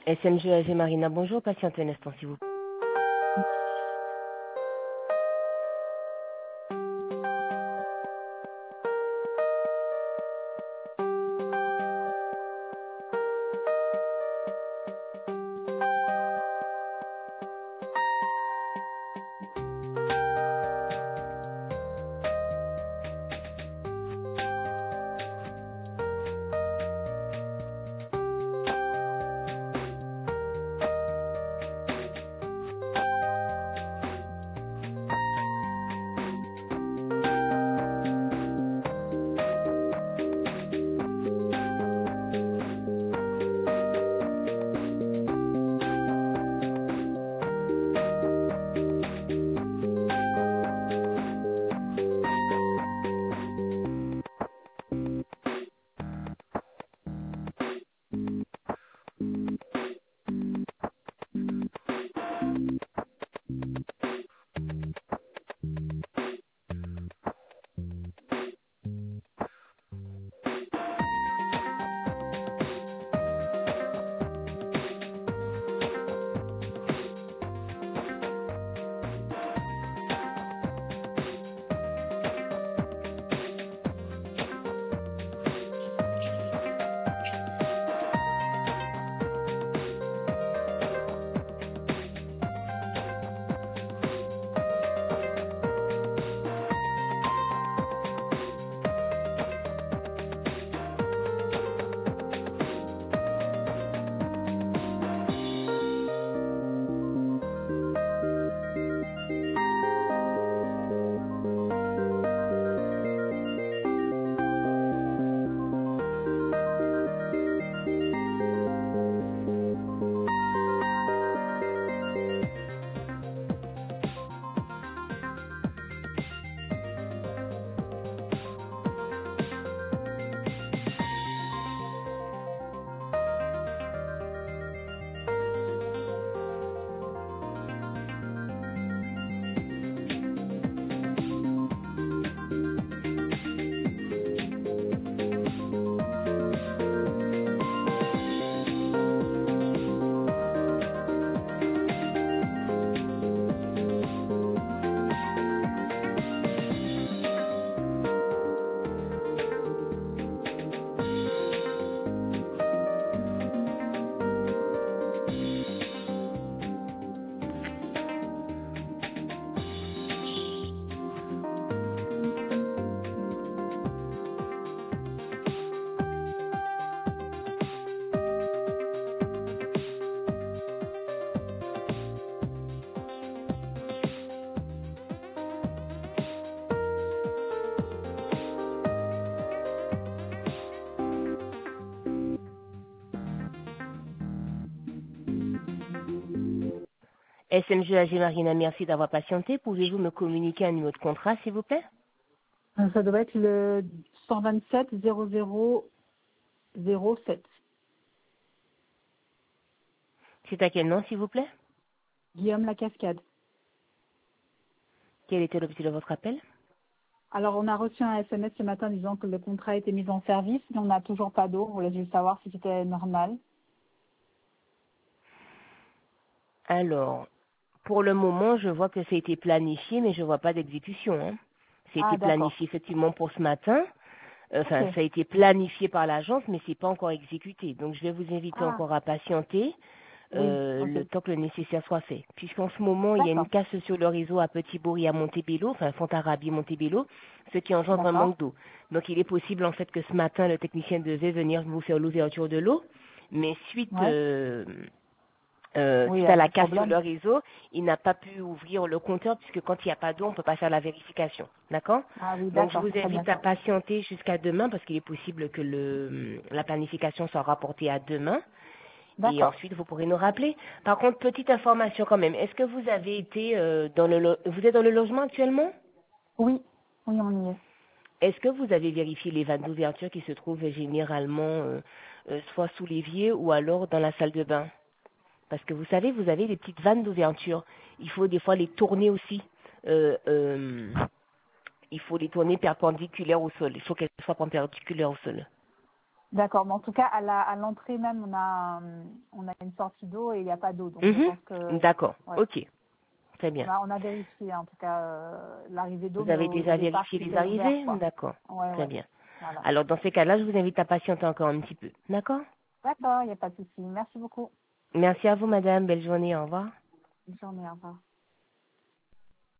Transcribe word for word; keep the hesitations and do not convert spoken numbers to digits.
S M G A G Marina, bonjour, patientez un instant s'il vous plaît. S M G A G Marina, merci d'avoir patienté. Pouvez-vous me communiquer un numéro de contrat, s'il vous plaît? Euh, Ça doit être le cent vingt-sept zéro zéro zéro sept. C'est à quel nom, s'il vous plaît? Guillaume La Cascade. Quel était l'objet de votre appel? Alors, on a reçu un S M S ce matin disant que le contrat était mis en service, mais on n'a toujours pas d'eau. On voulait juste savoir si c'était normal. Alors, pour le moment, je vois que ça a été planifié, mais je ne vois pas d'exécution. Hein. Ça a Ah, été d'accord. planifié effectivement pour ce matin. Enfin, Ok. ça a été planifié par l'agence, mais c'est pas encore exécuté. Donc, je vais vous inviter Ah, encore à patienter oui, euh, ok. le temps que le nécessaire soit fait. Puisqu'en ce moment, il y a une D'accord, casse sur le réseau à Petit-Bourg et à Montebello, enfin Fontarabie, Montebello, ce qui engendre un d'accord. manque d'eau. Donc, il est possible en fait que ce matin, le technicien devait venir vous faire l'ouverture de l'eau, mais suite Ouais. euh, euh, Oui, suite à à la ce casse sur problème. le réseau, il n'a pas pu ouvrir le compteur puisque quand il n'y a pas d'eau, on ne peut pas faire la vérification. D'accord? Ah oui, Donc je d'accord, vous très bien. invite à patienter jusqu'à demain parce qu'il est possible que le, la planification soit rapportée à demain et D'accord. ensuite vous pourrez nous rappeler. Par contre, petite information quand même. Est-ce que vous avez été euh, dans le lo- vous êtes dans le logement actuellement? Oui, oui, on y est. Est-ce que vous avez vérifié les vannes d'ouverture qui se trouvent généralement euh, euh, soit sous l'évier ou alors dans la salle de bain? Parce que vous savez, vous avez des petites vannes d'ouverture. Il faut des fois les tourner aussi. Euh, euh, il faut les tourner perpendiculaires au sol. Il faut qu'elles soient perpendiculaires au sol. D'accord, mais en tout cas, à la, à l'entrée même, on a, un- on a une sortie d'eau et il n'y a pas d'eau. Donc, je Mhm. pense que, D'accord, ouais. ok, très On bien. a, on a vérifié, en tout cas, euh, l'arrivée d'eau, Vous mais avez au, au déjà départ, vérifié les c'était ouvert, arrivées? quoi. D'accord, Ouais, très ouais. bien. Voilà. Alors dans ces cas-là, je vous invite à patienter encore un petit peu. D'accord? D'accord, il n'y a pas de souci. Merci beaucoup. Merci à vous, madame. Belle journée. Au revoir. Bonne journée, au revoir.